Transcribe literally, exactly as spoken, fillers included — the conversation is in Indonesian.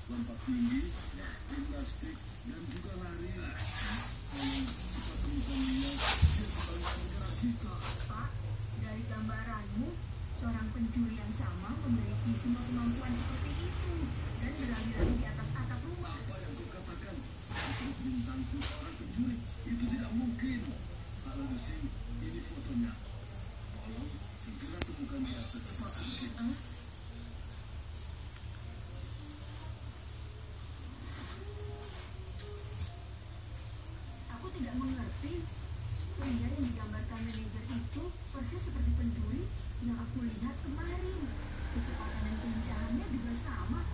lompat tinggi, gimnastik, dan juga lari. Kalau kita temukan dia, dia kembali bergerak kita. Pak, dari gambaranmu, seorang pencuri yang sama memiliki semua kemampuan seperti itu dan berlari-lari di atas atap rumah. Apa yang kau katakan? Menurut bintangku seorang pencuri, itu tidak mungkin. Kalau Lucy, ini fotonya. Tolong segera temukan dia secepat mungkin. Huh? Aku tidak mengerti. Pria yang digambarkan manajer itu persis seperti pencuri yang aku lihat kemarin. Kecepatan dan kelincahannya juga sama.